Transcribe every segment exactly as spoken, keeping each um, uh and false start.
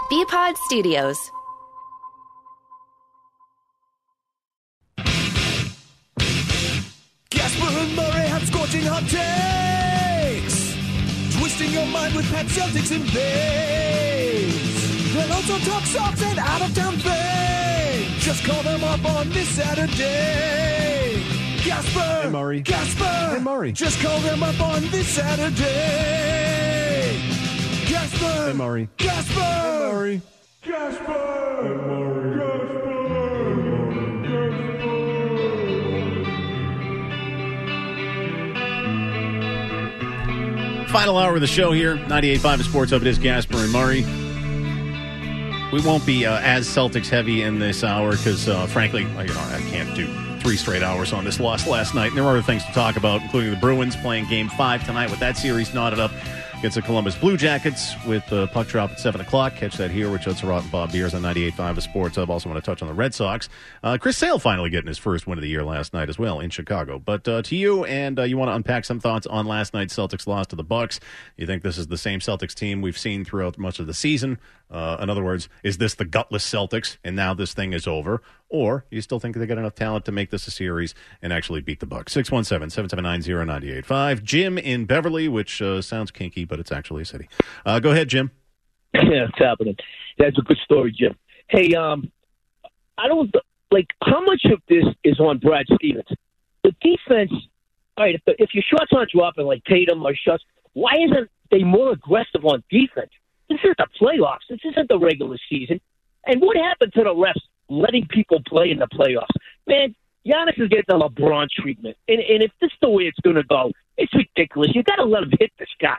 B-Pod Studios. Gasper and Murray have scorching hot takes, twisting your mind with Pat Celtics and Babes. They'll also talk socks and out-of-town fame. Just call them up on this Saturday. Gasper and Murray. Gasper and Murray. Just call them up on this Saturday. Gasper and Murray. Gasper and Murray. Gasper and Murray. Final hour of the show here, ninety-eight point five Sports Hub. It is Gasper and Murray. We won't be uh, as Celtics heavy in this hour because, uh, frankly, you know, I can't do three straight hours on this loss last night. And there are other things to talk about, including the Bruins playing Game Five tonight with that series knotted up against the Columbus Blue Jackets with the uh, puck drop at seven o'clock. Catch that here with Judd Surratt and Bob Beers on ninety-eight point five The Sports Hub. Also want to touch on the Red Sox. Uh, Chris Sale finally getting his first win of the year last night as well in Chicago. But uh, to you, and uh, you want to unpack some thoughts on last night's Celtics loss to the Bucks. You think this is the same Celtics team we've seen throughout much of the season? Uh, in other words, is this the gutless Celtics, and now this thing is over? Or you still think they got enough talent to make this a series and actually beat the Bucks? six one seven, seven seven nine, zero nine eight five. Jim in Beverly, which uh, sounds kinky, but it's actually a city. Uh, go ahead, Jim. Yeah, it's happening. That's a good story, Jim. Hey, um, I don't, like, how much of this is on Brad Stevens? The defense, all right, if, the, if your shots aren't dropping like Tatum or shots, why isn't they more aggressive on defense? This is the playoffs. This isn't the regular season. And what happened to the refs letting people play in the playoffs? Man, Giannis is getting the LeBron treatment. And, and if this is the way it's going to go, it's ridiculous. You got to let him hit this guy.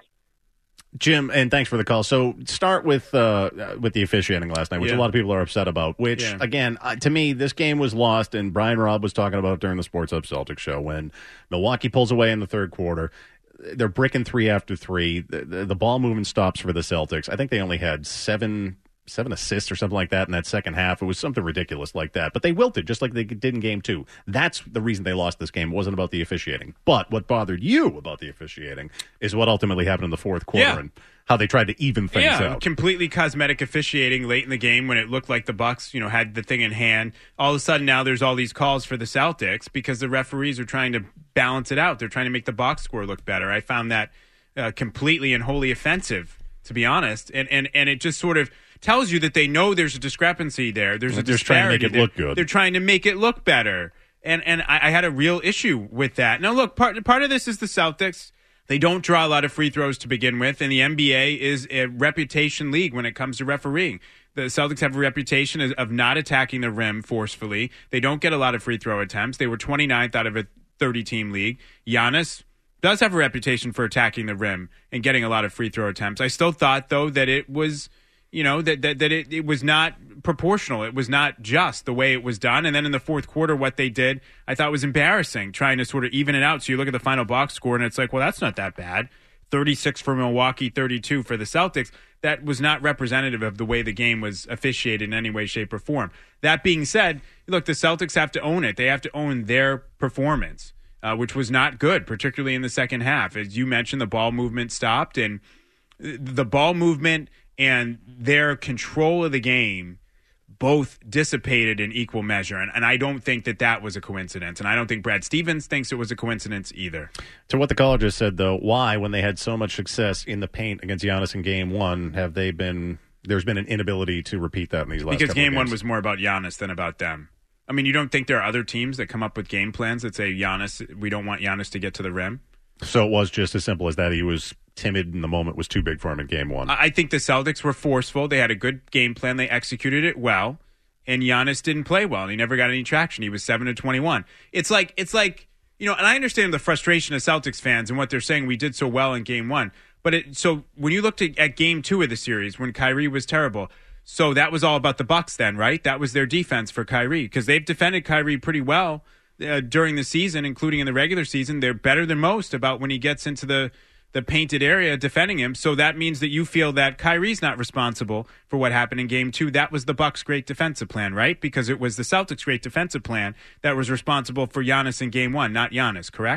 Jim, and thanks for the call. So start with uh, with the officiating last night, which yeah. a lot of people are upset about, which, yeah. again, uh, to me, this game was lost, and Brian Robb was talking about during the Sports Hub Celtics show when Milwaukee pulls away in the third quarter. They're bricking three after three. The, the, the ball movement stops for the Celtics. I think they only had seven seven assists or something like that in that second half. It was something ridiculous like that. But they wilted, just like they did in game two. That's the reason they lost this game. It wasn't about the officiating. But what bothered you about the officiating is what ultimately happened in the fourth quarter yeah. and how they tried to even things yeah, out. Completely cosmetic officiating late in the game when it looked like the Bucks, you know, had the thing in hand. All of a sudden now there's all these calls for the Celtics because the referees are trying to balance it out. They're trying to make the box score look better. I found that uh, completely and wholly offensive, to be honest. And, and, and it just sort of tells you that they know there's a discrepancy there. There's a They're trying to make it They're, look good. They're trying to make it look better. And and I, I had a real issue with that. Now, look, part, part of this is the Celtics. They don't draw a lot of free throws to begin with, and the N B A is a reputation league when it comes to refereeing. The Celtics have a reputation of, of not attacking the rim forcefully. They don't get a lot of free throw attempts. They were twenty-ninth out of a thirty-team league. Giannis does have a reputation for attacking the rim and getting a lot of free throw attempts. I still thought, though, that it was... You know, that that, that it, it was not proportional. It was not just the way it was done. And then in the fourth quarter, what they did, I thought was embarrassing, trying to sort of even it out. So you look at the final box score, and it's like, well, that's not that bad. thirty-six for Milwaukee, thirty-two for the Celtics. That was not representative of the way the game was officiated in any way, shape, or form. That being said, look, the Celtics have to own it. They have to own their performance, uh, which was not good, particularly in the second half. As you mentioned, the ball movement stopped, and the ball movement and their control of the game both dissipated in equal measure. And, and I don't think that that was a coincidence. And I don't think Brad Stevens thinks it was a coincidence either. To what the caller just said, though, why, when they had so much success in the paint against Giannis in game one, have they been, there's been an inability to repeat that in these last Because couple game of one games? was more about Giannis than about them. I mean, you don't think there are other teams that come up with game plans that say, Giannis, we don't want Giannis to get to the rim? So it was just as simple as that. He was timid and the moment was too big for him in game one. I think the Celtics were forceful. They had a good game plan. They executed it well. And Giannis didn't play well. And he never got any traction. He was seven to twenty-one. It's like, it's like, you know, and I understand the frustration of Celtics fans and what they're saying we did so well in game one. But it, so when you looked at, at game two of the series, when Kyrie was terrible, so that was all about the Bucks then, right? That was their defense for Kyrie, because they've defended Kyrie pretty well uh, during the season, including in the regular season. They're better than most about when he gets into the, the painted area defending him. So that means that you feel that Kyrie's not responsible for what happened in game two. That was the Bucks' great defensive plan, right? Because it was the Celtics' great defensive plan that was responsible for Giannis in game one, not Giannis, correct?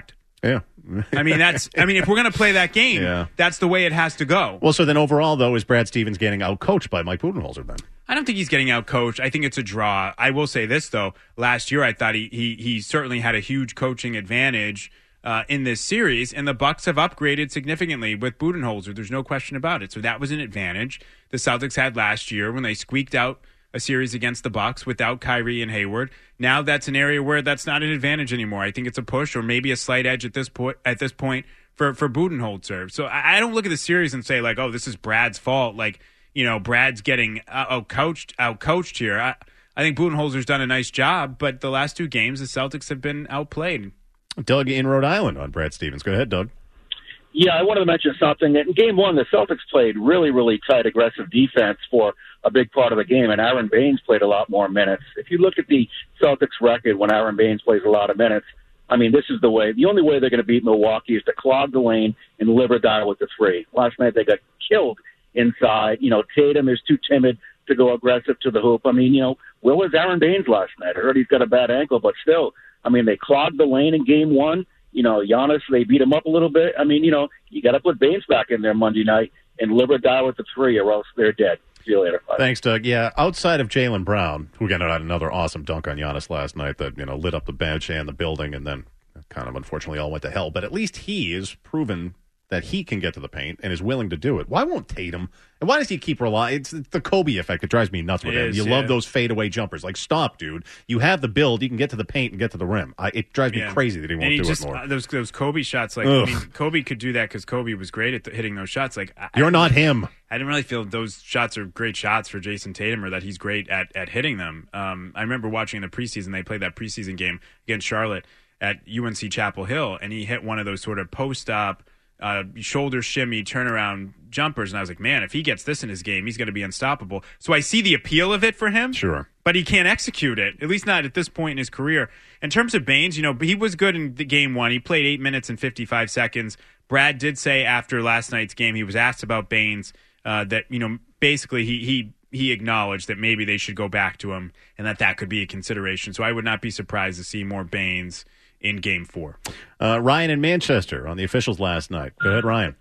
Yeah. I mean, that's. I mean, if we're going to play that game, Yeah. that's the way it has to go. Well, so then overall, though, is Brad Stevens getting out-coached by Mike Budenholzer then? I don't think he's getting out coached. I think it's a draw. I will say this though: last year, I thought he he he certainly had a huge coaching advantage uh, in this series, and the Bucks have upgraded significantly with Budenholzer. There's no question about it. So that was an advantage the Celtics had last year when they squeaked out a series against the Bucks without Kyrie and Hayward. Now that's an area where that's not an advantage anymore. I think it's a push or maybe a slight edge at this point. At this point, for for Budenholzer. So I, I don't look at the series and say like, oh, this is Brad's fault. Like, you know, Brad's getting out coached out coached here. I, I think Budenholzer's done a nice job, but the last two games the Celtics have been outplayed. Doug in Rhode Island on Brad Stevens. Go ahead, Doug. Yeah, I wanted to mention something. In game one, the Celtics played really, really tight, aggressive defense for a big part of the game, and Aaron Baines played a lot more minutes. If you look at the Celtics record when Aaron Baines plays a lot of minutes, I mean, this is the way. The only way they're going to beat Milwaukee is to clog the lane and live or die with the three. Last night they got killed inside. You know, Tatum is too timid to go aggressive to the hoop. I mean, you know, where was Aaron Baines last night? I heard he's got a bad ankle, but still, I mean, they clogged the lane in game one. You know, Giannis, they beat him up a little bit. I mean, you know, you got to put Baines back in there Monday night and live or die with the three, or else they're dead. See you later. Bye. Thanks, Doug. Yeah, outside of Jaylen Brown, who got another awesome dunk on Giannis last night that, you know, lit up the bench and the building and then kind of unfortunately all went to hell. But at least he is proven that he can get to the paint and is willing to do it. Why won't Tatum? And why does he keep relying? It's the Kobe effect. It drives me nuts with It him. is, you yeah. love those fadeaway jumpers. Like, stop, dude. You have the build. You can get to the paint and get to the rim. I, it drives Yeah. me crazy that he won't and he do just, it more. uh, those those Kobe shots, like Ugh. I mean, Kobe could do that because Kobe was great at the, hitting those shots. Like I, You're I, not him. I didn't really feel those shots are great shots for Jason Tatum, or that he's great at at hitting them. Um, I remember watching in the preseason. They played that preseason game against Charlotte at U N C Chapel Hill, and he hit one of those sort of post up. Uh, shoulder shimmy turnaround jumpers, and I was like, man, if he gets this in his game, he's going to be unstoppable. So I see the appeal of it for him. Sure. But he can't execute it, at least not at this point in his career. In terms of Baines, you know, he was good in the game one. He played eight minutes and fifty-five seconds. Brad did say after last night's game, he was asked about Baines, uh, that, you know, basically he he he acknowledged that maybe they should go back to him and that that could be a consideration. So I would not be surprised to see more Baines in game four. Uh, Ryan in Manchester on the officials last night. Go ahead, Ryan.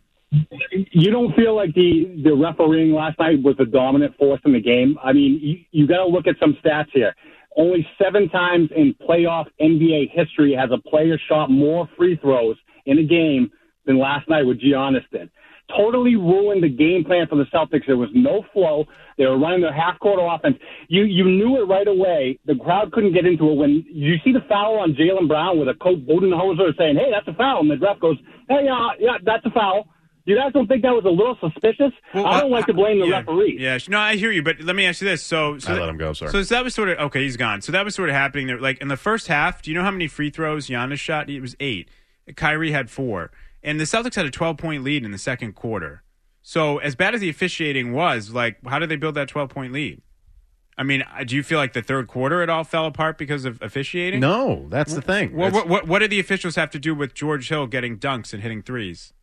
You don't feel like the, the refereeing last night was the dominant force in the game? I mean, you, you got to look at some stats here. Only seven times in playoff N B A history has a player shot more free throws in a game than last night what Giannis did. Totally ruined the game plan for the Celtics. There was no flow. They were running their half-court offense. You you knew it right away. The crowd couldn't get into it. When you see the foul on Jaylen Brown with a coach Budenholzer saying, hey, that's a foul, and the ref goes, hey, yeah, yeah, that's a foul. You guys don't think that was a little suspicious? Well, I don't like to blame the yeah, referee. Yeah, no, I hear you, but let me ask you this. So, so I that, let him go, sorry. So that was sort of, okay, he's gone. So that was sort of happening there. Like in the first half, do you know how many free throws Giannis shot? It was eight. Kyrie had four. And the Celtics had a twelve-point lead in the second quarter. So as bad as the officiating was, like, how did they build that twelve-point lead? I mean, do you feel like the third quarter it all fell apart because of officiating? No, that's the thing. Well, That's- what, what, what did the officials have to do with George Hill getting dunks and hitting threes?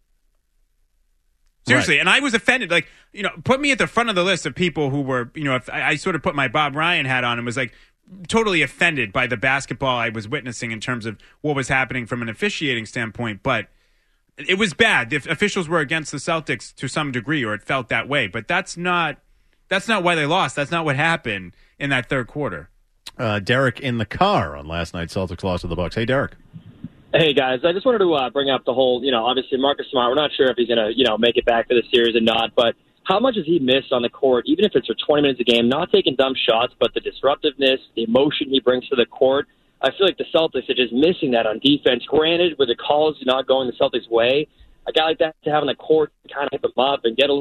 Seriously, Right. and I was offended. Like, you know, put me at the front of the list of people who were, you know, if I, I sort of put my Bob Ryan hat on and was like totally offended by the basketball I was witnessing in terms of what was happening from an officiating standpoint. But it was bad. The officials were against the Celtics to some degree, or it felt that way. But that's not that's not why they lost. That's not what happened in that third quarter. Uh, Derek in the car on last night's Celtics loss to the Bucks. Hey, Derek. Hey, guys, I just wanted to uh, bring up the whole, you know, obviously Marcus Smart, we're not sure if he's going to, you know, make it back for the series or not, but how much has he missed on the court, even if it's for twenty minutes a game, not taking dumb shots, but the disruptiveness, the emotion he brings to the court? I feel like the Celtics are just missing that on defense. Granted, with the calls not going the Celtics' way, a guy like that to have on the court kind of hit them up and get a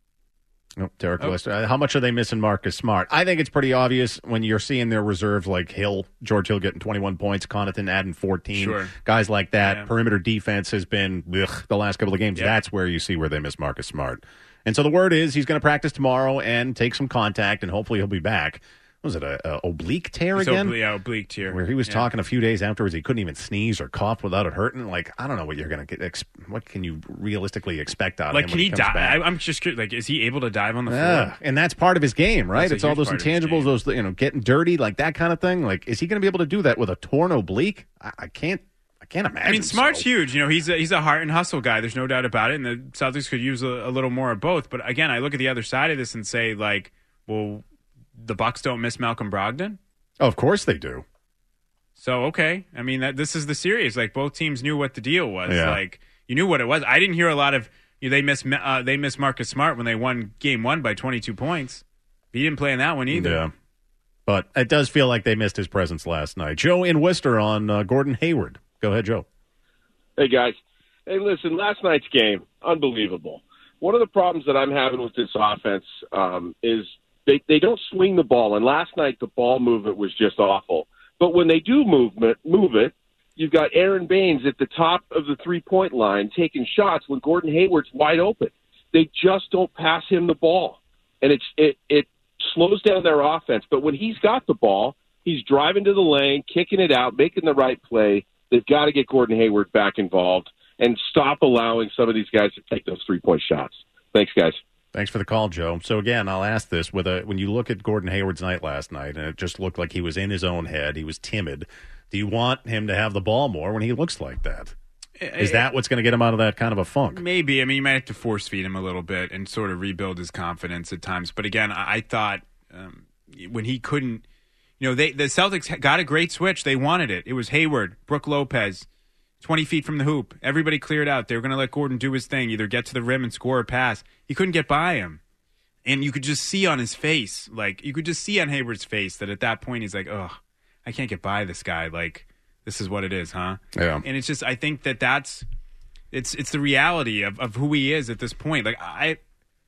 Oh, Derek Oh. West. Uh, how much are they missing Marcus Smart? I think it's pretty obvious when you're seeing their reserves like Hill, George Hill getting twenty-one points, Connaughton adding fourteen. Sure. Guys like that. Yeah. Perimeter defense has been ugh, the last couple of games. Yeah. That's where you see where they miss Marcus Smart. And so the word is he's going to practice tomorrow and take some contact, and hopefully he'll be back. Was it a, a oblique tear It's again? obli- yeah, oblique tear. Where he was Yeah. talking a few days afterwards, he couldn't even sneeze or cough without it hurting. Like, I don't know what you're going to get. Ex- what can you realistically expect out Like, of him? can when he comes dive? back? I, I'm just curious. Like, is he able to dive on the Yeah, floor? and that's part of his game, right? That's a It's all huge those part of his intangibles, game. those, you know, getting dirty, like that kind of thing. Like, is he going to be able to do that with a torn oblique? I, I can't, I I can't imagine. I mean, Smart's so. huge. You know, he's a, he's a heart and hustle guy. There's no doubt about it. And the Celtics could use a, a little more of both. But again, I look at the other side of this and say, like, well, the Bucks don't miss Malcolm Brogdon. Oh, of course they do. So okay, I mean, that this is the series. Like both teams knew what the deal was. Yeah. Like you knew what it was. I didn't hear a lot of you know, they miss uh, they miss Marcus Smart when they won game one by twenty-two points. He didn't play in that one either. Yeah. But it does feel like they missed his presence last night. Joe in Worcester on uh, Gordon Hayward. Go ahead, Joe. Hey, guys. Hey, listen, last night's game, unbelievable. One of the problems that I'm having with this offense um, is they, they don't swing the ball. And last night, the ball movement was just awful. But when they do movement, move it, you've got Aaron Baines at the top of the three-point line taking shots when Gordon Hayward's wide open. They just don't pass him the ball. And it's it it slows down their offense. But when he's got the ball, he's driving to the lane, kicking it out, making the right play. They've got to get Gordon Hayward back involved and stop allowing some of these guys to take those three-point shots. Thanks, guys. Thanks for the call, Joe. So, again, I'll ask this. With a, when you look at Gordon Hayward's night last night, and it just looked like he was in his own head, he was timid, do you want him to have the ball more when he looks like that? Is that what's going to get him out of that kind of a funk? Maybe. I mean, you might have to force feed him a little bit and sort of rebuild his confidence at times. But again, I, I thought um, when he couldn't, you know, they the Celtics got a great switch. They wanted it. It was Hayward, Brook Lopez, twenty feet from the hoop. Everybody cleared out. They were going to let Gordon do his thing, either get to the rim and score a pass. He couldn't get by him. And you could just see on his face, like, you could just see on Hayward's face that at that point he's like, oh, I can't get by this guy. Like, this is what it is, huh? Yeah. And it's just, I think that that's, it's it's the reality of, of who he is at this point. Like, I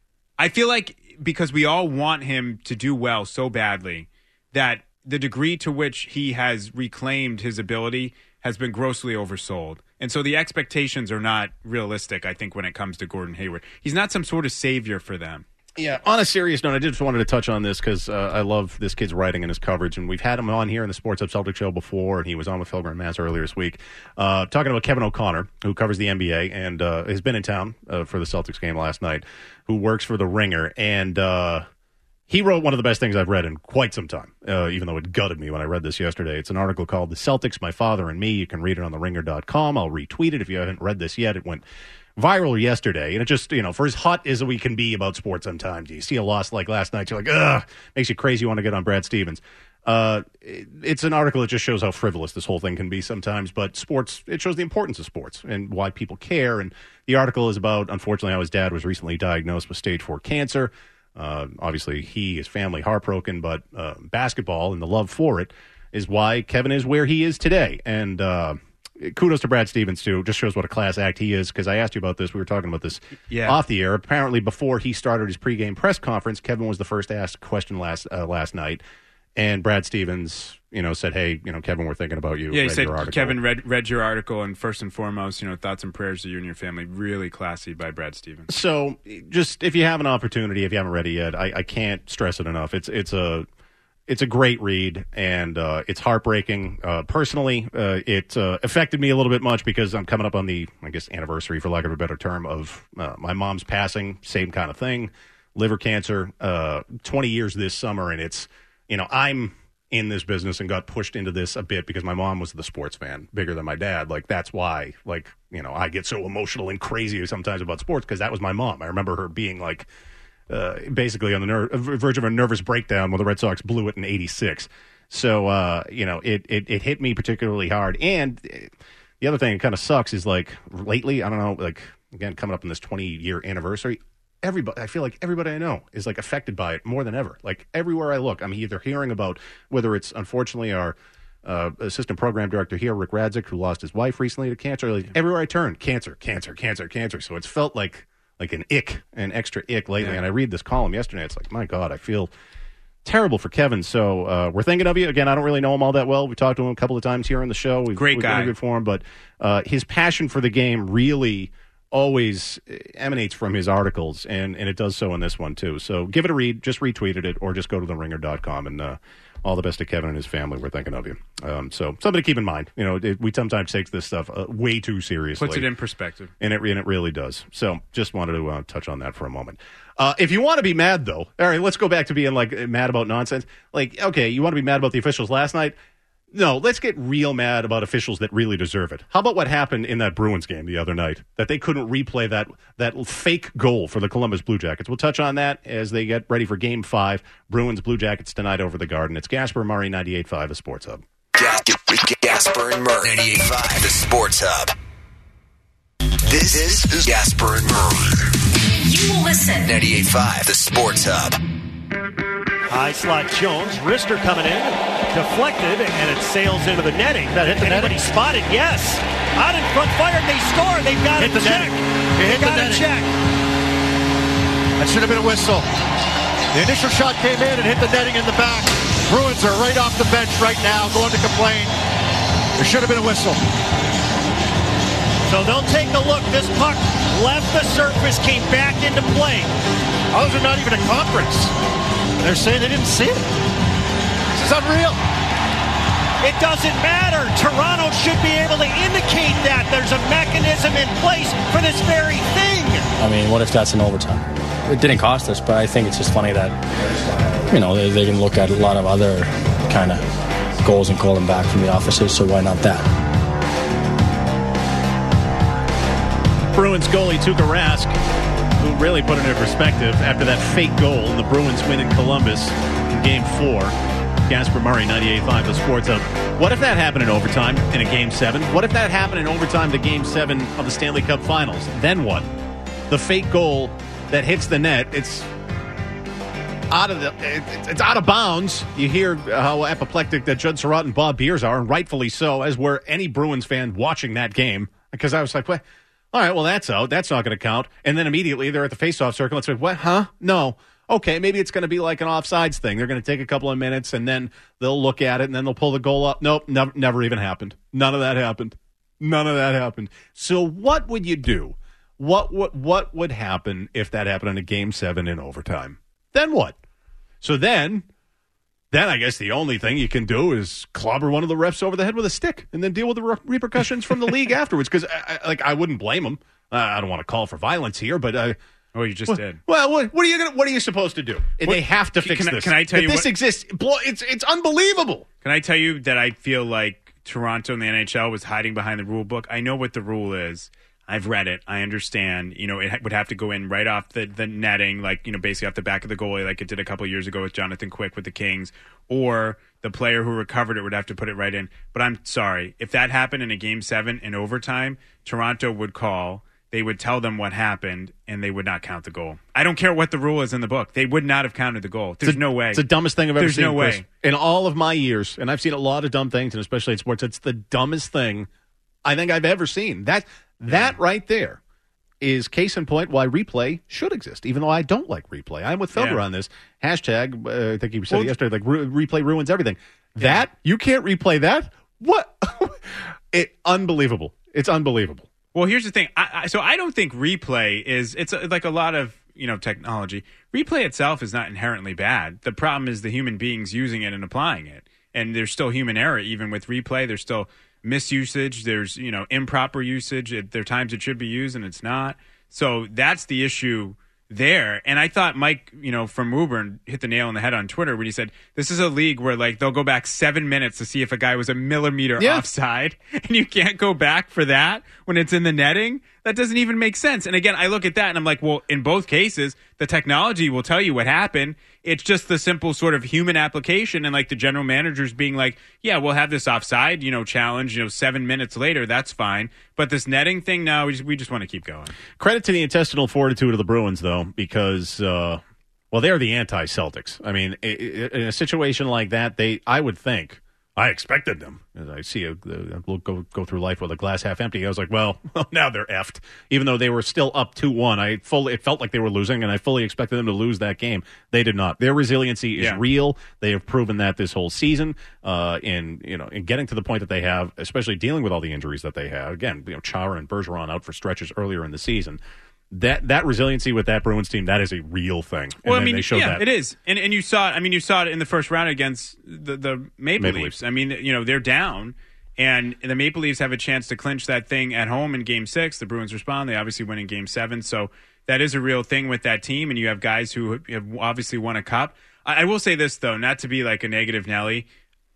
I feel like because we all want him to do well so badly that the degree to which he has reclaimed his ability has been grossly oversold. And so the expectations are not realistic, I think, when it comes to Gordon Hayward. He's not some sort of savior for them. Yeah, on a serious note, I just wanted to touch on this because uh, I love this kid's writing and his coverage, and we've had him on here in the Sports Hub Celtics show before, and he was on with Phil and Mass earlier this week, uh, talking about Kevin O'Connor, who covers the N B A and uh, has been in town uh, for the Celtics game last night, who works for The Ringer, and uh, he wrote one of the best things I've read in quite some time, uh, even though it gutted me when I read this yesterday. It's an article called The Celtics, My Father and Me. You can read it on the ringer dot com. I'll retweet it if you haven't read this yet. It went viral yesterday, and it just, you know, for as hot as we can be about sports sometimes, you see a loss like last night, you're like, ugh, makes you crazy, you want to get on Brad Stevens. Uh, it, it's an article that just shows how frivolous this whole thing can be sometimes, but sports, it shows the importance of sports and why people care, and the article is about, unfortunately, how his dad was recently diagnosed with stage four cancer. Uh, obviously, he, his family, heartbroken, but uh, basketball and the love for it is why Kevin is where he is today, and uh kudos to Brad Stevens, too. Just shows what a class act he is, because I asked you about this. We were talking about this yeah. off the air. Apparently, before he started his pregame press conference, Kevin was the first to ask a question last uh, last night, and Brad Stevens, you know, said, hey, you know, Kevin, we're thinking about you. Yeah, he read said, your article. Kevin read, read your article, and first and foremost, you know, thoughts and prayers to you and your family. Really classy by Brad Stevens. So, just, if you have an opportunity, if you haven't read it yet, I, I can't stress it enough. It's, it's a... It's a great read, and uh, it's heartbreaking. Uh, personally, uh, it uh, affected me a little bit much because I'm coming up on the, I guess, anniversary, for lack of a better term, of uh, my mom's passing. Same kind of thing, liver cancer, uh, twenty years this summer, and it's, you know, I'm in this business and got pushed into this a bit because my mom was the sports fan, bigger than my dad. Like, that's why, like, you know, I get so emotional and crazy sometimes about sports because that was my mom. I remember her being like, Uh, basically on the ner- verge of a nervous breakdown when the Red Sox blew it in eighty-six. So, uh, you know, it, it, it hit me particularly hard. And the other thing that kind of sucks is, like, lately, I don't know, like, again, coming up on this twenty-year anniversary, everybody, I feel like everybody I know is, like, affected by it more than ever. Like, everywhere I look, I'm either hearing about, whether it's, unfortunately, our uh, assistant program director here, Rick Radzik, who lost his wife recently to cancer. Like, everywhere I turn, cancer, cancer, cancer, cancer. So it's felt like, like an ick, an extra ick lately. Yeah. And I read this column yesterday. It's like, my God, I feel terrible for Kevin. So uh, we're thinking of you. Again, I don't really know him all that well. We talked to him a couple of times here on the show. We've, Great we've guy. interviewed for him. But uh, his passion for the game really always emanates from his articles, and, and it does so in this one, too. So give it a read. Just retweeted it, or just go to the ringer dot com, and uh, all the best to Kevin and his family. We're thinking of you. Um, so something to keep in mind. You know, it, we sometimes take this stuff uh, way too seriously. Puts it in perspective. And it, and it really does. So just wanted to uh, touch on that for a moment. Uh, if you want to be mad, though, all right, let's go back to being, like, mad about nonsense. Like, okay, you want to be mad about the officials last night? No, let's get real mad about officials that really deserve it. How about what happened in that Bruins game the other night? That they couldn't replay that that fake goal for the Columbus Blue Jackets. We'll touch on that as they get ready for Game five. Bruins Blue Jackets tonight over the Garden. It's Gasper and Murray, ninety-eight point five, the Sports Hub. Gasper and Murray, ninety-eight point five, the Sports Hub. This is Gasper and Murray. You will listen. ninety-eight point five, the Sports Hub. High slot Jones, wrister coming in, deflected, and it sails into the netting. That hit the Anybody netting? Spotted? Yes. Out in front, fired. They score. They've got hit it the check. They hit got the it check. That should have been a whistle. The initial shot came in and hit the netting in the back. Bruins are right off the bench right now, going to complain. There should have been a whistle. So they'll take a look. This puck left the surface, came back into play. Those are not even a conference. They're saying they didn't see it. This is unreal. It doesn't matter. Toronto should be able to indicate that there's a mechanism in place for this very thing. I mean, what if that's an overtime? It didn't cost us, but I think it's just funny that, you know, they, they can look at a lot of other kind of goals and call them back from the offices, so why not that? Bruins goalie Tuukka Rask, who really put it into perspective after that fake goal and the Bruins win in Columbus in Game four. Gasper Murray, ninety-eight point five, the Sports Hub. What if that happened in overtime in a Game seven? What if that happened in overtime to Game seven of the Stanley Cup Finals? Then what? The fake goal that hits the net, it's out of the, it's, it's out of bounds. You hear how apoplectic that Judd Surratt and Bob Beers are, and rightfully so, as were any Bruins fan watching that game. Because I was like, what? All right, well, that's out. That's not going to count. And then immediately they're at the faceoff circle and say, what, huh? No. Okay, maybe it's going to be like an offsides thing. They're going to take a couple of minutes, and then they'll look at it, and then they'll pull the goal up. Nope, never, never even happened. None of that happened. None of that happened. So what would you do? What, what, what would happen if that happened in a Game seven in overtime? Then what? So then... Then I guess the only thing you can do is clobber one of the refs over the head with a stick and then deal with the re- repercussions from the league afterwards. Because, I, I, like, I wouldn't blame them. Uh, I don't want to call for violence here, but uh, oh, you just well, did. Well, what, what are you gonna, What are you supposed to do? And what, they have to fix can, this. Can I tell if you this what, exists? It's it's unbelievable. Can I tell you that I feel like Toronto and the N H L was hiding behind the rule book? I know what the rule is. I've read it. I understand. You know, it would have to go in right off the, the netting, like, you know, basically off the back of the goalie, like it did a couple of years ago with Jonathan Quick with the Kings, or the player who recovered it would have to put it right in. But I'm sorry. If that happened in a Game seven in overtime, Toronto would call, they would tell them what happened, and they would not count the goal. I don't care what the rule is in the book. They would not have counted the goal. There's a, no way. It's the dumbest thing I've ever There's seen. There's no Chris. way. In all of my years, and I've seen a lot of dumb things, and especially in sports, it's the dumbest thing I think I've ever seen. That That yeah. right there is case in point why replay should exist, even though I don't like replay. I'm with Felder yeah. on this. Hashtag, uh, I think you said well, it yesterday, like re- replay ruins everything. Yeah. That, you can't replay that? What? it Unbelievable. It's unbelievable. Well, here's the thing. I, I, so I don't think replay is, it's a, like a lot of, you know, technology. Replay itself is not inherently bad. The problem is the human beings using it and applying it. And there's still human error even with replay. There's still misusage, there's, you know, improper usage. There are times it should be used and it's not. So that's the issue there. And I thought Mike, you know, from Woburn hit the nail on the head on Twitter when he said, this is a league where, like, they'll go back seven minutes to see if a guy was a millimeter yeah. offside, and you can't go back for that when it's in the netting. That doesn't even make sense. And again, I look at that and I'm like, well, in both cases, the technology will tell you what happened. It's just the simple sort of human application, and like the general managers being like, yeah, we'll have this offside, you know, challenge, you know, seven minutes later, that's fine. But this netting thing, no, we just, we just want to keep going. Credit to the intestinal fortitude of the Bruins, though, because, uh, well, they're the anti-Celtics. I mean, in a situation like that, they, I would think, I expected them. As I see a, a go go through life with a glass half empty, I was like, well, now they're effed. Even though they were still up two one, I fully it felt like they were losing, and I fully expected them to lose that game. They did not. Their resiliency is yeah. real. They have proven that this whole season. Uh, in you know, in getting to the point that they have, especially dealing with all the injuries that they have. Again, you know, Chara and Bergeron out for stretches earlier in the season. That that resiliency with that Bruins team, that is a real thing. And well, I mean, they showed yeah, that. it is, and and you saw it. I mean, you saw it in the first round against the the Maple, Maple Leafs. Leafs. I mean, you know, they're down, and the Maple Leafs have a chance to clinch that thing at home in Game Six. The Bruins respond. They obviously win in Game Seven, so that is a real thing with that team. And you have guys who have obviously won a cup. I, I will say this though, not to be like a negative Nelly.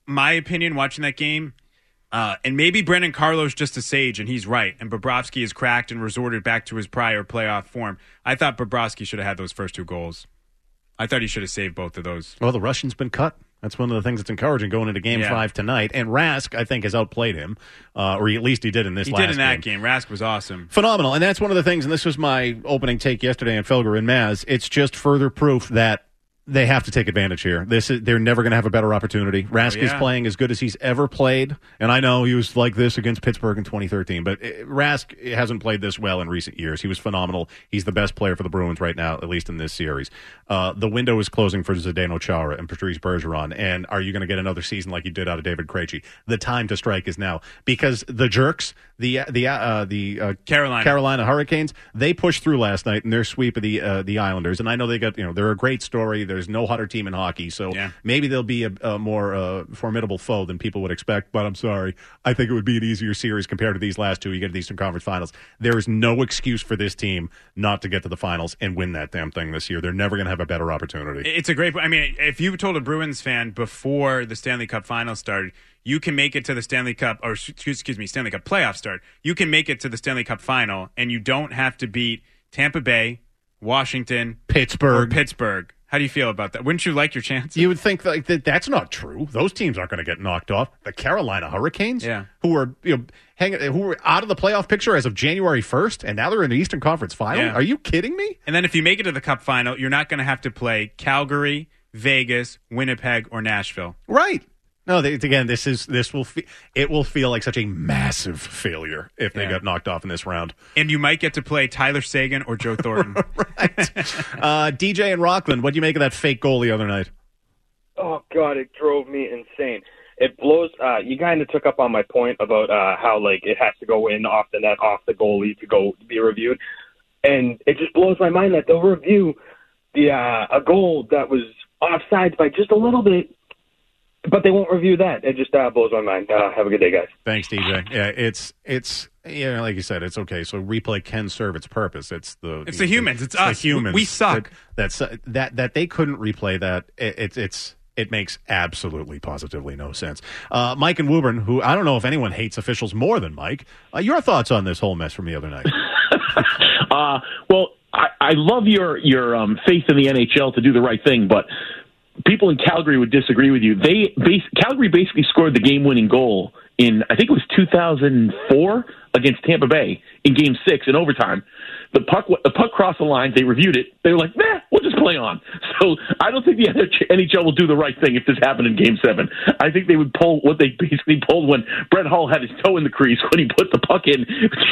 my opinion watching that game, uh, and maybe Brendan Carlo's just a sage, and he's right, and Bobrovsky is cracked and resorted back to his prior playoff form. I thought Bobrovsky should have had those first two goals. I thought he should have saved both of those. Well, the Russian's been cut. That's one of the things that's encouraging going into Game Yeah. Five tonight. And Rask, I think, has outplayed him, uh, or he, at least he did in this He last did in that game. game. Rask was awesome. Phenomenal. And that's one of the things, and this was my opening take yesterday on Felger and Maz. It's just further proof that they have to take advantage here. This is, they're never going to have a better opportunity. Rask Oh, yeah. is playing as good as he's ever played, and I know he was like this against Pittsburgh in twenty thirteen, but it, Rask hasn't played this well in recent years. He was phenomenal. He's the best player for the Bruins right now, at least in this series. Uh, the window is closing for Zdeno Chara and Patrice Bergeron, and are you going to get another season like you did out of David Krejci? The time to strike is now, because the jerks, the the uh, the uh, Carolina Carolina Hurricanes, they pushed through last night in their sweep of the uh, the Islanders, and I know they got, you know, they're a great story. There's no hotter team in hockey, so Yeah. maybe they'll be a, a more uh, formidable foe than people would expect. But I'm sorry, I think it would be an easier series compared to these last two. You get to the Eastern Conference Finals. There is no excuse for this team not to get to the finals and win that damn thing this year. They're never going to have a better opportunity. It's a great. I mean, if you told a Bruins fan before the Stanley Cup Finals started, you can make it to the Stanley Cup, or excuse me, Stanley Cup playoff start. You can make it to the Stanley Cup Final, and you don't have to beat Tampa Bay, Washington, Pittsburgh, or Pittsburgh. How do you feel about that? Wouldn't you like your chances? You would think that, that that's not true. Those teams aren't going to get knocked off. The Carolina Hurricanes, Yeah. who are you know hanging, who were out of the playoff picture as of January first, and now they're in the Eastern Conference Final. Yeah. Are you kidding me? And then if you make it to the Cup Final, you're not going to have to play Calgary, Vegas, Winnipeg, or Nashville. Right. No, they, again, this is this will fe- it will feel like such a massive failure if they Yeah. got knocked off in this round. And you might get to play Tyler Sagan or Joe Thornton. Uh, D J and Rockland, what do you make of that fake goal the other night? Oh God, it drove me insane. It blows. Uh, you kind of took up on my point about uh, how like it has to go in off the net, off the goalie to go be reviewed, and it just blows my mind that they'll review the uh, a goal that was offsides by just a little bit, but they won't review that. It just uh, blows my mind. Uh, have a good day, guys. Thanks, D J. Yeah, it's it's yeah, like you said, it's okay. So replay can serve its purpose. It's the It's the humans. It's us. The humans. We suck. That, that's that that they couldn't replay that. It, it, it's it makes absolutely positively no sense. Uh, Mike and Woburn, who I don't know if anyone hates officials more than Mike. Uh, your thoughts on this whole mess from the other night? uh, well, I, I love your your um, faith in the N H L to do the right thing, but people in Calgary would disagree with you. They base, Calgary basically scored the game-winning goal in, I think it was two thousand four against Tampa Bay in Game Six in overtime. The puck, the puck crossed the line. They reviewed it. They were like, "Nah, we'll just play on." So I don't think the N H L will do the right thing if this happened in Game Seven. I think they would pull what they basically pulled when Brett Hull had his toe in the crease when he put the puck in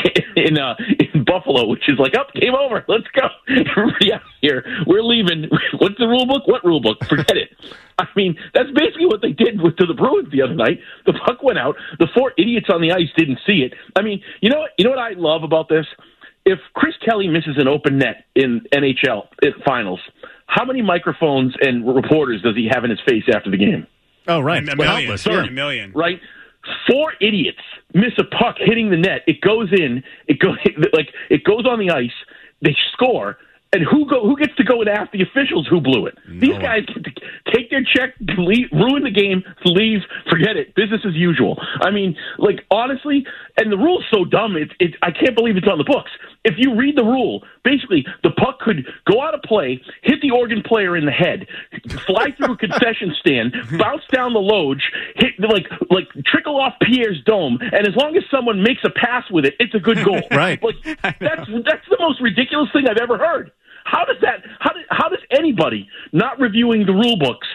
in uh, in Buffalo, which is like, "Up, oh, game over. Let's go. Everybody out here. We're leaving." What's the rule book? What rule book? Forget it. I mean, that's basically what they did with to the Bruins the other night. The puck went out. The four idiots on the ice didn't see it. I mean, you know what? You know what I love about this? If Chris Kelly misses an open net in N H L finals, how many microphones and reporters does he have in his face after the game? Oh, right. A million. A million. Right? Four idiots miss a puck hitting the net. It goes in. It goes like it goes on the ice. They score. And who go? Who gets to go and ask the officials who blew it? No These one. guys get to take their check, leave, ruin the game, leave, forget it, business as usual. I mean, like honestly, and the rule's so dumb. It's it. I can't believe it's on the books. If you read the rule, basically the puck could go out of play, hit the Oregon player in the head, fly through a concession stand, bounce down the loge, hit like like trickle off Pierre's dome, and as long as someone makes a pass with it, it's a good goal. Right? Like that's that's the most ridiculous thing I've ever heard. How does that? How does how does anybody not reviewing the rule books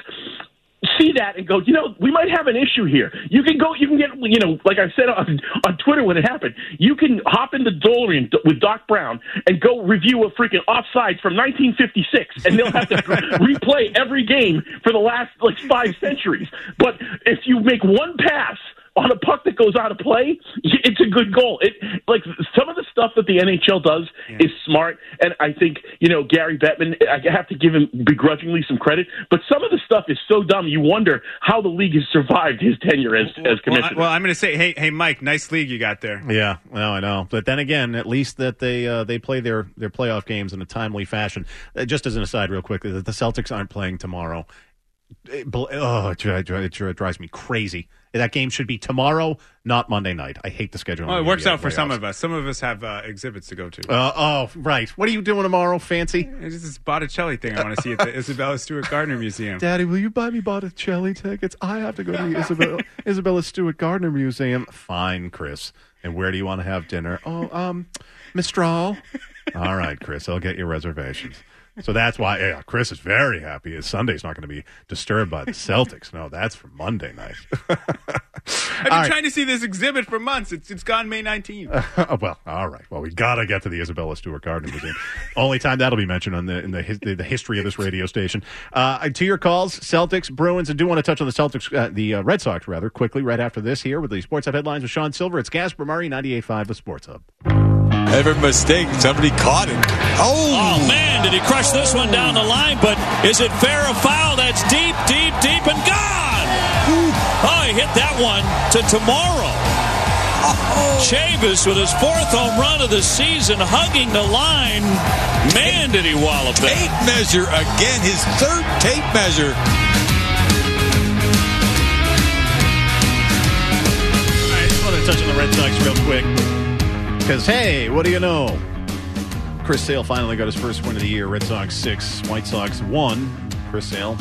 see that and go, you know, we might have an issue here? You can go, you can get, you know, like I said on, on Twitter when it happened, you can hop into DeLorean with Doc Brown and go review a freaking offside from nineteen fifty-six, and they'll have to replay every game for the last like five centuries. But if you make one pass on a puck that goes out of play, it's a good goal. It like some of the stuff that the N H L does yeah. is smart, and I think you know Gary Bettman. I have to give him begrudgingly some credit, but some of the stuff is so dumb. You wonder how the league has survived his tenure as as commissioner. Well, I, well I'm going to say, hey, hey, Mike, nice league you got there. Yeah, well, I know, but then again, at least that they uh, they play their their playoff games in a timely fashion. Uh, just as an aside, real quick, the, the Celtics aren't playing tomorrow. It, oh, it, it, it drives me crazy. That game should be tomorrow, not Monday night. I hate the schedule. Well, it works out for some of us. Some of us have uh, exhibits to go to. Uh, oh, right. What are you doing tomorrow, Fancy? It's just this Botticelli thing I want to see at the Isabella Stewart Gardner Museum. Daddy, will you buy me Botticelli tickets? I have to go to the Isabella, Isabella Stewart Gardner Museum. Fine, Chris. And where do you want to have dinner? Oh, um, Mistral. All right, Chris, I'll get your reservations. So that's why yeah, Chris is very happy. His Sunday's not going to be disturbed by the Celtics. No, that's for Monday night. I've been All trying right. to see this exhibit for months. It's it's gone May nineteenth. Uh, well, all right. Well, we got to get to the Isabella Stewart Gardner Museum. Only time that'll be mentioned on the in the, his, the, the history of this radio station. Uh, to your calls, Celtics, Bruins. I do want to touch on the Celtics, uh, the uh, Red Sox, rather, quickly right after this here with the Sports Hub headlines with Sean Silver. It's Gasper Murray, ninety-eight point five, the Sports Hub. Every mistake, somebody caught it. Oh! Oh, man, did he crush this one down the line? But is it fair or foul? That's deep, deep, deep, and gone! Oh, he hit that one to tomorrow. Oh. Chavis with his fourth home run of the season, hugging the line. Man, did he wallop that. Tape measure again, his third tape measure. All right, I just want to touch on the Red Sox real quick. Because, hey, what do you know? Chris Sale finally got his first win of the year. Red Sox six, White Sox one. Chris Sale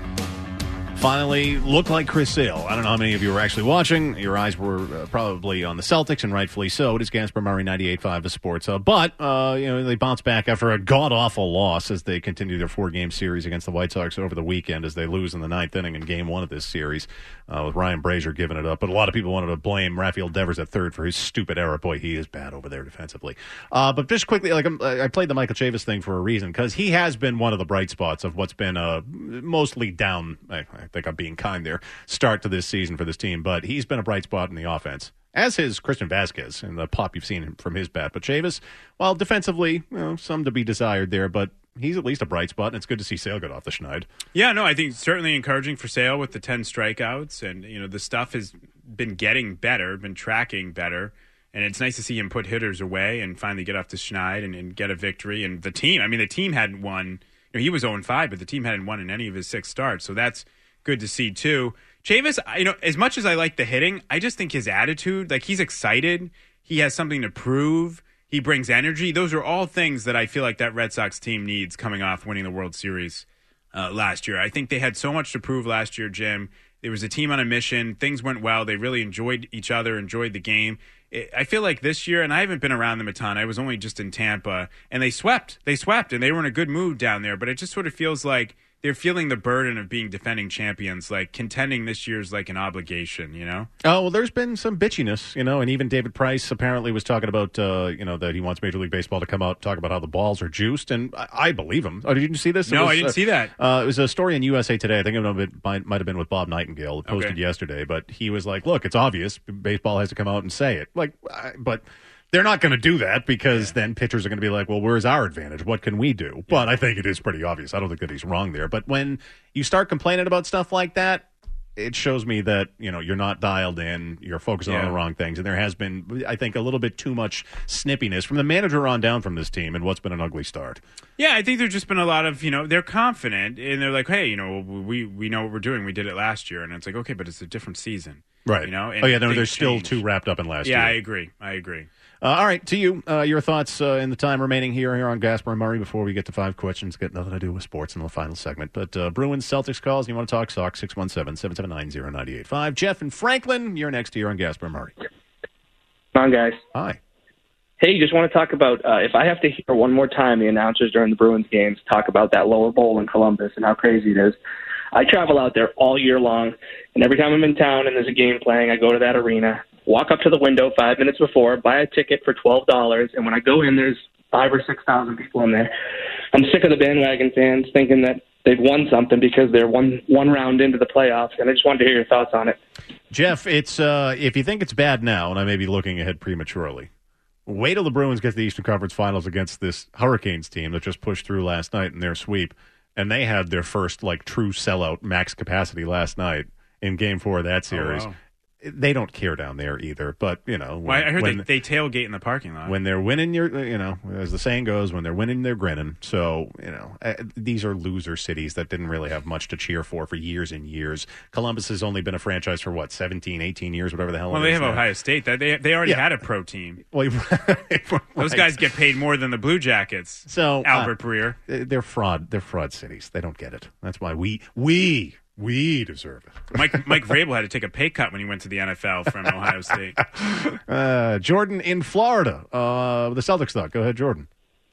finally looked like Chris Sale. I don't know how many of you were actually watching. Your eyes were uh, probably on the Celtics, and rightfully so. It is Gasper Murray, ninety-eight point five, the Sports Hub. But, uh, you know, they bounced back after a god-awful loss as they continue their four-game series against the White Sox over the weekend as they lose in the ninth inning in game one of this series uh, with Ryan Brazier giving it up. But a lot of people wanted to blame Rafael Devers at third for his stupid error. Boy, he is bad over there defensively. Uh, but just quickly, like I'm, I played the Michael Chavis thing for a reason because he has been one of the bright spots of what's been a mostly down, I, I think I'm being kind there, start to this season for this team. But he's been a bright spot in the offense, as has Christian Vasquez and the pop you've seen from his bat. But Chavis, while defensively, you know, some to be desired there, but he's at least a bright spot, and it's good to see Sale get off the schneid. Yeah, no, I think certainly encouraging for Sale with the ten strikeouts, and you know the stuff has been getting better, been tracking better, and it's nice to see him put hitters away and finally get off the schneid and, and get a victory. And the team, I mean, the team hadn't won. You know, he was oh and five, but the team hadn't won in any of his six starts, so that's good to see too. Chavis, you know, as much as I like the hitting, I just think his attitude, like he's excited, he has something to prove, he brings energy. Those are all things that I feel like that Red Sox team needs coming off winning the World Series uh, last year. I think they had so much to prove last year, Jim. There was a team on a mission. Things went well. They really enjoyed each other, enjoyed the game. It, I feel like this year, and I haven't been around them a ton. I was only just in Tampa, and they swept. They swept, and they were in a good mood down there. But it just sort of feels like they're feeling the burden of being defending champions, like contending this year's like an obligation, you know? Oh, well, there's been some bitchiness, you know, and even David Price apparently was talking about, uh, you know, that he wants Major League Baseball to come out and talk about how the balls are juiced, and I, I believe him. Oh, did you see this? No, was, I didn't uh, see that. Uh, it was a story in U S A Today. I think it might, might have been with Bob Nightingale. It posted Okay. yesterday, but he was like, look, it's obvious. Baseball has to come out and say it. Like, I, but... They're not going to do that because yeah. then pitchers are going to be like, well, where's our advantage? What can we do? Yeah. But I think it is pretty obvious. I don't think that he's wrong there. But when you start complaining about stuff like that, it shows me that, you know, you're not dialed in, you're focusing yeah. on the wrong things. And there has been, I think, a little bit too much snippiness from the manager on down from this team and what's been an ugly start. Yeah, I think there's just been a lot of, you know, they're confident and they're like, hey, you know, we, we know what we're doing. We did it last year. And it's like, okay, but it's a different season. Right. You know? And oh, yeah, no, they're change. still too wrapped up in last yeah, year. Yeah, I agree. I agree. Uh, all right, to you, uh, your thoughts uh, in the time remaining here here on Gasper and Murray before we get to five questions. Get nothing to do with sports in the final segment. But uh, Bruins, Celtics calls. You want to talk Sox, six one seven, seven seven nine, zero nine eight five. Jeff and Franklin, you're next here on Gasper and Murray. Come on, guys. Hi. Hey, just want to talk about, uh, if I have to hear one more time the announcers during the Bruins games talk about that lower bowl in Columbus and how crazy it is. I travel out there all year long, and every time I'm in town and there's a game playing, I go to that arena, walk up to the window five minutes before, buy a ticket for twelve dollars, and when I go in, there's five or six thousand people in there. I'm sick of the bandwagon fans thinking that they've won something because they're one one round into the playoffs, and I just wanted to hear your thoughts on it. Jeff, it's uh, if you think it's bad now, and I may be looking ahead prematurely, wait till the Bruins get to the Eastern Conference Finals against this Hurricanes team that just pushed through last night in their sweep, and they had their first like true sellout max capacity last night in Game Four of that series. Oh, wow. they don't care down there either. But, you know. When, well, I heard when, they, they tailgate in the parking lot. When they're winning, you're, you know, as the saying goes, when they're winning, they're grinning. So, you know, uh, these are loser cities that didn't really have much to cheer for for years and years. Columbus has only been a franchise for, what, seventeen, eighteen years, whatever the hell well, it they is have now. Ohio State. They, they already Yeah. had a pro team. Well, right. Those guys get paid more than the Blue Jackets. So Albert uh, Breer. They're fraud. They're fraud cities. They don't get it. That's why we, we, we deserve it. Mike Mike Vrabel had to take a pay cut when he went to the N F L from Ohio State. Uh, Jordan in Florida. Uh, the Celtics thought. Go ahead, Jordan.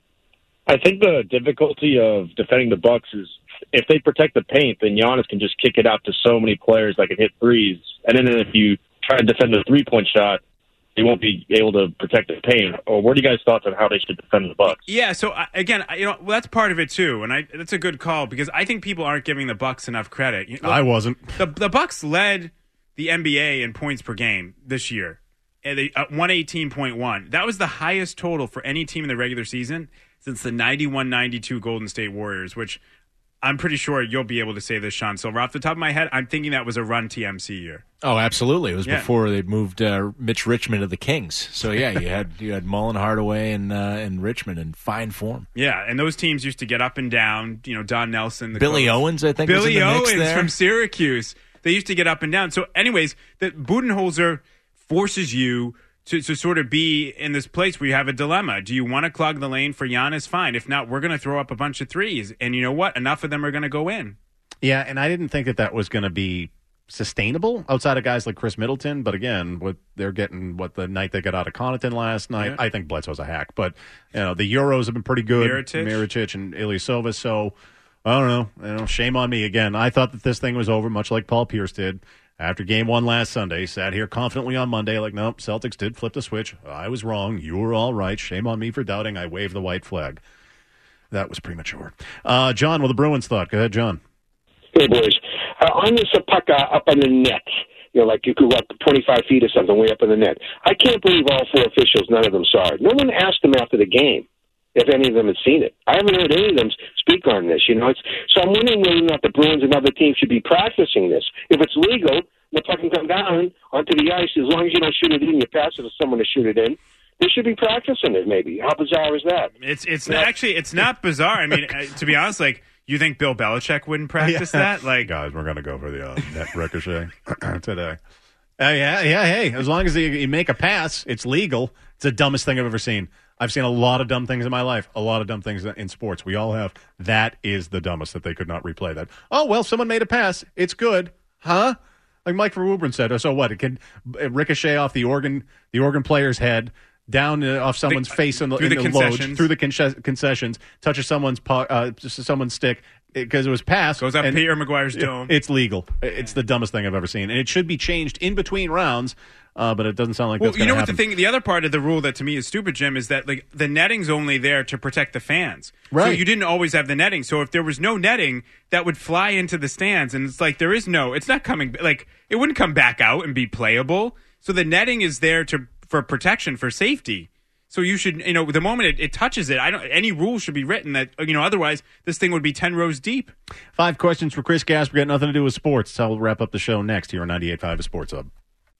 I think the difficulty of defending the Bucks is if they protect the paint, then Giannis can just kick it out to so many players that can hit threes. And then if you try to defend the three-point shot, they won't be able to protect the paint. Or what are you guys' thoughts on how they should defend the Bucks? Yeah, so uh, again, I- you know, well, that's part of it too, and I, that's a good call because I think people aren't giving the Bucks enough credit. You know, I wasn't. The the Bucks led the N B A in points per game this year, and they uh, one eighteen point one. That was the highest total for any team in the regular season since the ninety-one ninety-two Golden State Warriors, which I'm pretty sure you'll be able to say this, Sean Silver. Off the top of my head, I'm thinking that was a run T M C year. Oh, absolutely! It was Yeah. before they moved uh, Mitch Richmond to the Kings. So yeah, you had you had Mullen, Hardaway, and uh, and Richmond in fine form. Yeah, and those teams used to get up and down. You know, Don Nelson, the Billy coach. Owens, I think, was Billy in the mix Owens there. from Syracuse. They used to get up and down. So, anyways, that Budenholzer forces you to, to sort of be in this place where you have a dilemma. Do you want to clog the lane for Giannis? Fine. If not, we're going to throw up a bunch of threes, and you know what? Enough of them are going to go in. Yeah, and I didn't think that that was going to be sustainable outside of guys like Chris Middleton. But again, what they're getting, what the night they got out of Connaughton last night, Yeah. I think Bledsoe's a hack. But you know, the Euros have been pretty good. Mirotic. Mirotic and Ilyasova. So I don't know. You know, shame on me again. I thought that this thing was over, much like Paul Pierce did after Game One last Sunday. Sat here confidently on Monday, like, nope, Celtics did flip the switch. I was wrong. You were all right. Shame on me for doubting. I waved the white flag. That was premature. Uh, John, well, the Bruins thought. Go ahead, John. Hey, boys. Uh, on this uh, puck uh, up on the net, you know, like you could go up twenty-five feet or something way up in the net. I can't believe all four officials, none of them saw it. No one asked them after the game if any of them had seen it. I haven't heard any of them speak on this, you know. It's, so I'm wondering whether or not the Bruins and other teams should be practicing this. If it's legal, the puck can come down onto the ice. As long as you don't shoot it in, you pass it to someone to shoot it in. They should be practicing it, maybe. How bizarre is that? It's it's not, actually it's not bizarre. I mean, uh, to be honest, like you think Bill Belichick wouldn't practice Yeah. that? Like, guys, we're gonna go for the uh, net ricochet today. Uh, yeah, yeah. Hey, as long as you, you make a pass, it's legal. It's the dumbest thing I've ever seen. I've seen a lot of dumb things in my life. A lot of dumb things in sports. We all have. That is the dumbest that they could not replay that. Oh well, someone made a pass. It's good, huh? Like Mike Verwoebren said. Oh, so what? It can ricochet off the organ, the organ player's head. Down uh, off someone's The- face in the, through in the the load, concessions. through the conce- concessions, touches someone's po- uh, someone's stick because it, it was passed. Goes up and Peter Maguire's it- dome. It's legal. It's the dumbest thing I've ever seen, and it should be changed in between rounds. Uh, but it doesn't sound like well, that's you going know to what happen. the thing, the other part of the rule that to me is stupid, Jim, is that like the netting's only there to protect the fans. So Right. you didn't always have the netting. So if there was no netting, that would fly into the stands, and it's like there is no. It's not coming. Like it wouldn't come back out and be playable. So the netting is there to for protection, for safety. So you should, you know, the moment it, it touches it, I don't. Any rule should be written that, you know, otherwise this thing would be ten rows deep. Five questions for Chris Gasper. Got nothing to do with sports. So we'll wrap up the show next here on ninety-eight point five Sports Hub.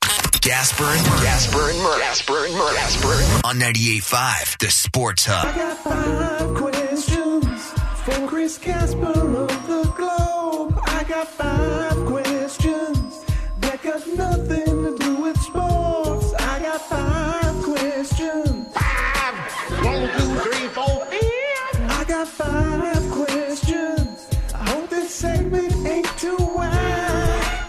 Gasper and Murray. Gasper and Murray. Gasper and Murray. Gasper and Murray. On ninety-eight point five, the Sports Hub. I got five questions for Chris Casper of the Globe. I got five questions that got nothing to do with sports. I got five questions. Five. One, two, three, four, five. I got five questions. I hope this segment ain't too wide.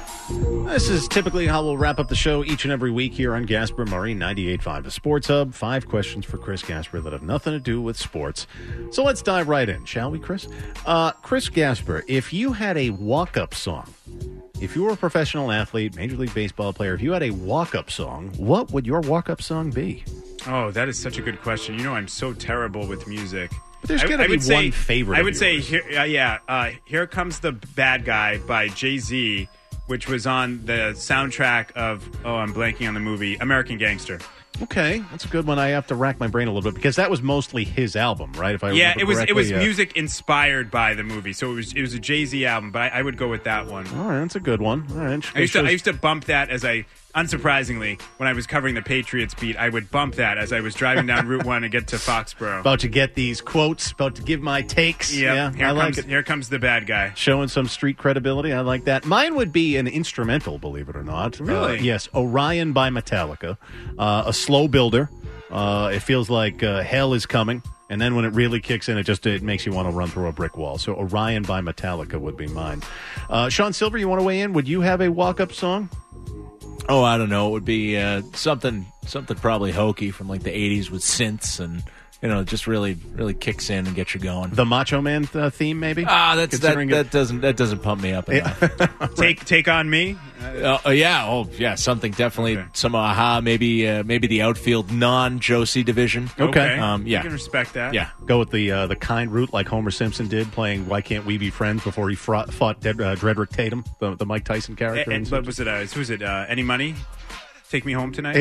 This is typically how we'll wrap up the show each and every week here on Gasper Murray, ninety-eight point five, the Sports Hub. Five questions for Chris Gasper that have nothing to do with sports. So let's dive right in, shall we, Chris? Uh, Chris Gasper, if you had a walk-up song, if you were a professional athlete, Major League Baseball player, if you had a walk-up song, what would your walk-up song be? Oh, that is such a good question. You know, I'm so terrible with music. But there's I- gotta I be would say- one favorite I of would say, yours. here, uh, yeah, uh, Here Comes the Bad Guy by Jay-Z, which was on the soundtrack of, oh, I'm blanking on the movie, American Gangster. Okay, that's a good one. I have to rack my brain a little bit because that was mostly his album, right? If I Yeah, remember it was it correctly, was yeah. music inspired by the movie, so it was it was a Jay-Z album, but I, I would go with that one. All right, that's a good one. All right, I used to I used to bump that as I unsurprisingly, when I was covering the Patriots beat, I would bump that as I was driving down Route one to get to Foxborough. About to get these quotes, about to give my takes. Yep. Yeah, here I like comes, it. Here comes the bad guy. Showing some street credibility. I like that. Mine would be an instrumental, believe it or not. Really? Uh, yes. Orion by Metallica. Uh, a slow builder. Uh, it feels like uh, hell is coming. And then when it really kicks in, it just it makes you want to run through a brick wall. So Orion by Metallica would be mine. Uh, Sean Silver, you want to weigh in? Would you have a walk-up song? Oh, I don't know. It would be uh, something something probably hokey from like the eighties with synths and, you know, just really really kicks in and gets you going. The Macho Man uh, theme, maybe? Ah, that's that, Considering that it- doesn't that doesn't pump me up enough. Take take on me. Uh, uh, yeah, oh yeah, something definitely some aha, maybe uh, maybe the outfield non Josie division. Okay. Um, yeah. You can respect that. Yeah. Go with the uh, the kind route like Homer Simpson did, playing Why Can't We Be Friends before he fought, fought Ded, uh, Dredrick Tatum, the, the Mike Tyson character. And, in but was it uh, who was it? Uh, Any Money? Take Me Home Tonight?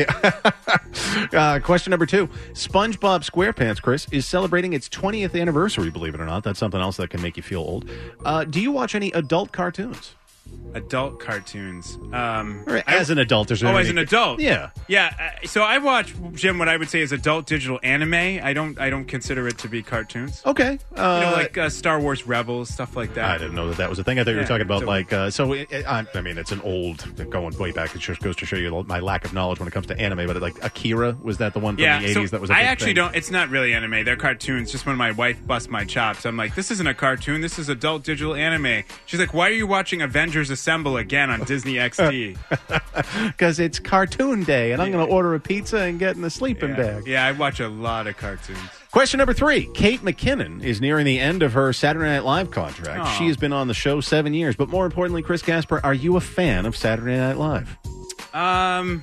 Uh, question number two. SpongeBob SquarePants, Chris, is celebrating its twentieth anniversary, believe it or not. That's something else that can make you feel old. Uh, do you watch any adult cartoons? Adult cartoons. Um, Or as an adult, is there Oh, as any- an adult. Yeah. Yeah. Uh, so I watch, Jim, what I would say is adult digital anime. I don't I don't consider it to be cartoons. Okay. Uh, you know, like uh, Star Wars Rebels, stuff like that. I didn't know that that was a thing. I thought you were Yeah, talking about so- like uh, so. It, it, I, I mean, it's an old going way back. It just goes to show you my lack of knowledge when it comes to anime. But like Akira, was that the one from Yeah, the eighties so that was? A I big actually thing? don't. It's not really anime. They're cartoons. Just when my wife busts my chops, I'm like, "This isn't a cartoon. This is adult digital anime." She's like, "Why are you watching Avengers Assemble again on Disney X D?" Because it's cartoon day, and I'm going to order a pizza and get in the sleeping yeah. bag. Yeah, I watch a lot of cartoons. Question number three. Kate McKinnon is nearing the end of her Saturday Night Live contract. Aw. She has been on the show seven years. But more importantly, Chris Gasper, are you a fan of Saturday Night Live? Um,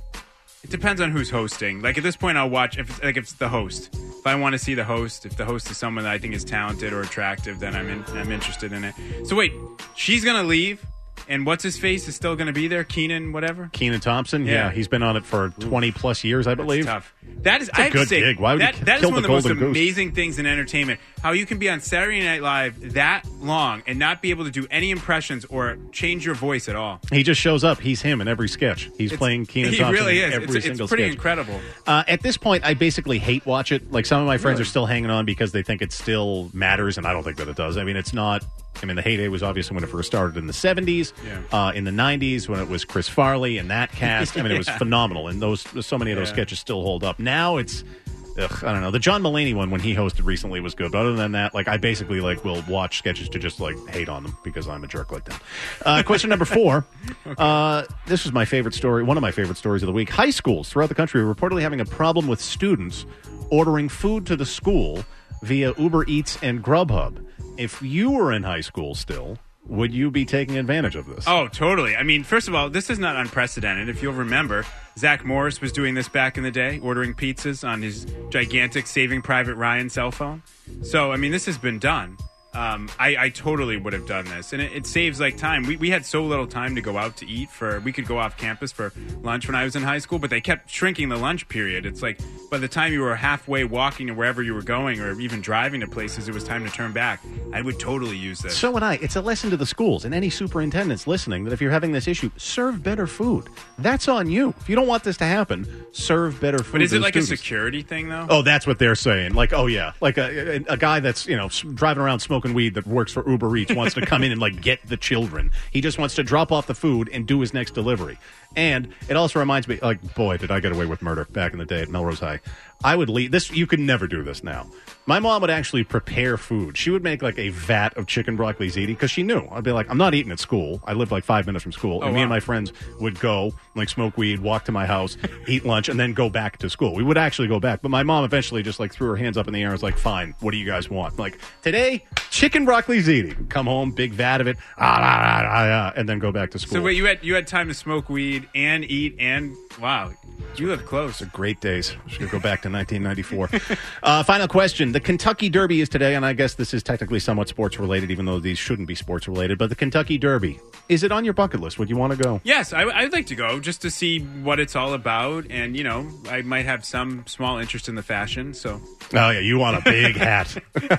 it depends on who's hosting. Like at this point, I'll watch if like if it's the host. If I want to see the host, if the host is someone that I think is talented or attractive, then I'm in, I'm interested in it. So wait, she's gonna leave, and what's his face is still gonna be there? Keenan, whatever. Keenan Thompson? Yeah, Yeah. he's been on it for twenty plus years, I believe. Tough. That is, It's a I have good to say, gig. Why would that, you that is kill one of the the most Golden Goose? amazing things in entertainment. How you can be on Saturday Night Live that long and not be able to do any impressions or change your voice at all. He just shows up. He's him in every sketch. He's It's- playing Keenan he Thompson really in is. every It's- it's single pretty sketch. incredible. Uh, at this point, I basically hate watch it. Like some of my friends Really? are still hanging on because they think it still matters, and I don't think that it does. I mean, it's not. I mean, the heyday was obviously when it first started in the seventies, Yeah. uh, in the nineties when it was Chris Farley and that cast. I mean, it was Yeah. phenomenal, and those so many of those Yeah. sketches still hold up. Now it's. Ugh, I don't know. The John Mulaney one when he hosted recently was good, but other than that, like I basically like will watch sketches to just like hate on them because I'm a jerk like that. Uh, question number four. Uh, this was my favorite story, one of my favorite stories of the week. High schools throughout the country are reportedly having a problem with students ordering food to the school via Uber Eats and Grubhub. If you were in high school still, would you be taking advantage of this? Oh, totally. I mean, first of all, this is not unprecedented. If you'll remember, Zach Morris was doing this back in the day, ordering pizzas on his gigantic Saving Private Ryan cell phone. So, I mean, this has been done. Um, I, I totally would have done this, and it, it saves like time. We we had so little time to go out to eat. For we could go off campus for lunch when I was in high school, but they kept shrinking the lunch period. It's like by the time you were halfway walking to wherever you were going, or even driving to places, it was time to turn back. I would totally use this. So would I. It's a lesson to the schools and any superintendents listening that if you're having this issue, serve better food. That's on you. If you don't want this to happen, serve better food. But is to it the like a students. security thing though? Oh, that's what they're saying. Like, oh yeah, like a, a, a guy that's you know s- driving around smoking weed that works for Uber Eats wants to come in and like get the children. He just wants to drop off the food and do his next delivery. And it also reminds me, like, boy, did I get away with murder back in the day at Melrose High. I would leave this. You could never do this now. My mom would actually prepare food. She would make like a vat of chicken broccoli ziti because she knew. I'd be like, I'm not eating at school. I lived like five minutes from school. Oh, and me wow. and my friends would go, like, smoke weed, walk to my house, eat lunch, and then go back to school. We would actually go back. But my mom eventually just like threw her hands up in the air and was like, fine, what do you guys want? Like, today, chicken broccoli ziti. Come home, big vat of it, ah, ah, ah, ah, ah, and then go back to school. So wait, you had you had time to smoke weed and eat and wow, you live close. Great days. Should go back to nineteen ninety-four. uh, final question. The Kentucky Derby is today, and I guess this is technically somewhat sports related, even though these shouldn't be sports related. But the Kentucky Derby, is it on your bucket list? Would you want to go? Yes, I, I'd like to go just to see what it's all about, and you know, I might have some small interest in the fashion. So, Oh, yeah, you want a big hat.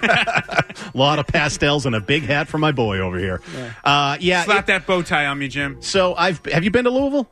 A lot of pastels and a big hat for my boy over here. Uh, yeah. slap it- that bow tie on me, Jim. so I've have you been to Louisville?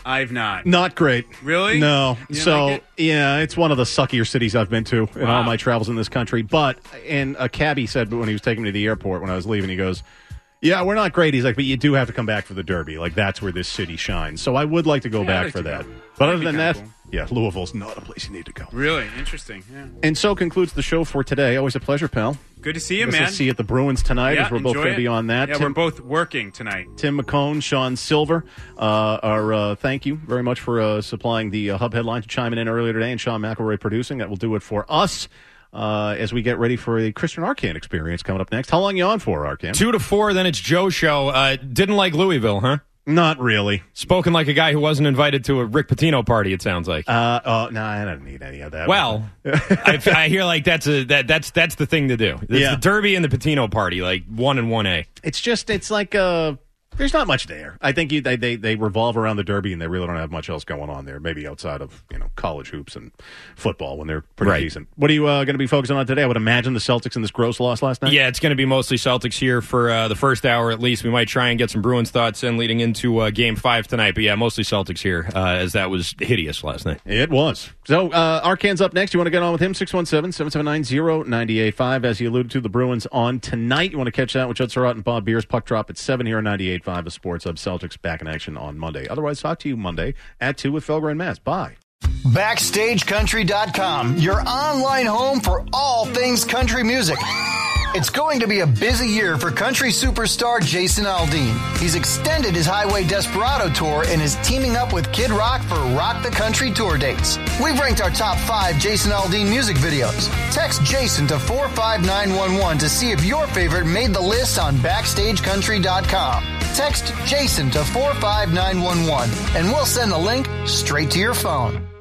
I've not. Not great. Really? No. You didn't So, like it? yeah, it's one of the suckier cities I've been to in Wow. all my travels in this country. But, and a cabbie said when he was taking me to the airport when I was leaving, he goes, yeah, we're not great. He's like, but you do have to come back for the Derby. Like, that's where this city shines. So I would like to go Yeah, I'd back like for to that. go. But That'd other be than kinda that, cool. yeah, Louisville's not a place you need to go. Really interesting. Yeah. And so concludes the show for today. Always a pleasure, pal. Good to see you, Guess man. I'll see you at the Bruins tonight Yeah, as we're both enjoy going to it. be on that. Yeah, Tim, we're both working tonight. Tim McCone, Sean Silver, uh, are uh, thank you very much for uh, supplying the uh, hub headlines, chiming in earlier today, and Sean McElroy producing. That will do it for us uh, as we get ready for a Christian Arcand experience coming up next. How long you on for, Arcand? Two to four, then it's Joe's show. Uh, didn't like Louisville, huh? Not really. Spoken like a guy who wasn't invited to a Rick Pitino party, it sounds like. Uh, oh, no, I don't need any of that. Well, I, I hear like that's a that that's that's the thing to do. It's Yeah. the Derby and the Pitino party, like one and one A. It's just, it's like, uh, there's not much there. I think you, they, they they revolve around the Derby, and they really don't have much else going on there. Maybe outside of you know college hoops and football when they're pretty Right. decent. What are you uh, going to be focusing on today? I would imagine the Celtics in this gross loss last night. Yeah, it's going to be mostly Celtics here for uh, the first hour at least. We might try and get some Bruins thoughts in leading into uh, Game Five tonight. But yeah, mostly Celtics here, uh, as that was hideous last night. It was. So, uh, Arcand's up next. You want to get on with him? six one seven, seven seven nine, zero nine eight five. As he alluded to, the Bruins on tonight. You want to catch that with Judd Surratt and Bob Beers. Puck drop at seven here on ninety-eight point five, the Sports Hub. Celtics back in action on Monday. Otherwise, talk to you Monday at two with Felger and Mass. Bye. Backstage Country dot com, your online home for all things country music. It's going to be a busy year for country superstar Jason Aldean. He's extended his Highway Desperado tour and is teaming up with Kid Rock for Rock the Country tour dates. We've ranked our top five Jason Aldean music videos. Text Jason to four five nine one one to see if your favorite made the list on Backstage Country dot com. Text Jason to four five nine one one and we'll send the link straight to your phone.